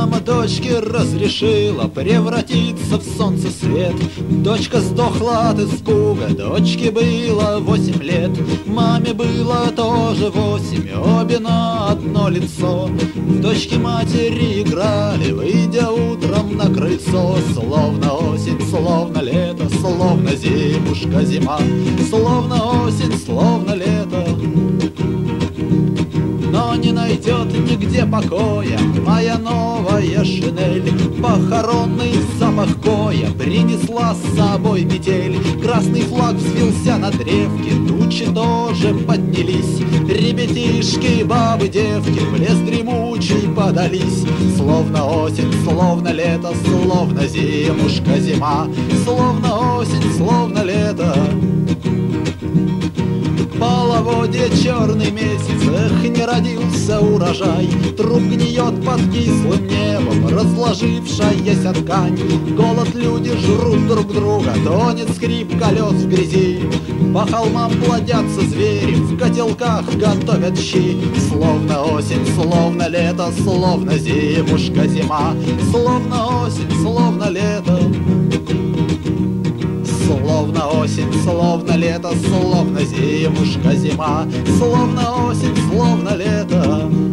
Мама дочке разрешила превратиться в солнце свет. Дочка сдохла от испуга, дочке было 8 лет. Маме было тоже 8, обе на одно лицо. Дочки матери играли, выйдя утром на крыльцо. Словно осень, словно лето, словно зимушка зима. Словно осень, словно лето, но не найдет нигде покоя моя новая шинель. Похоронный запах коя принесла с собой метель. Красный флаг взвился на древке, тучи тоже поднялись. Ребятишки, бабы, девки в лес дремучий подались. Словно осень, словно лето, словно зимушка зима. Словно осень, словно лето. Половодье, черный месяц, эх, не родился урожай. Труп гниет под кислым небом, разложившаяся ткань. Голод, люди жрут друг друга, тонет скрип колес в грязи. По холмам плодятся звери, в котелках готовят щи. Словно осень, словно лето, словно зимушка зима. Словно осень, словно лето. Словно осень, словно лето, словно зимушка зима. Словно осень, словно лето.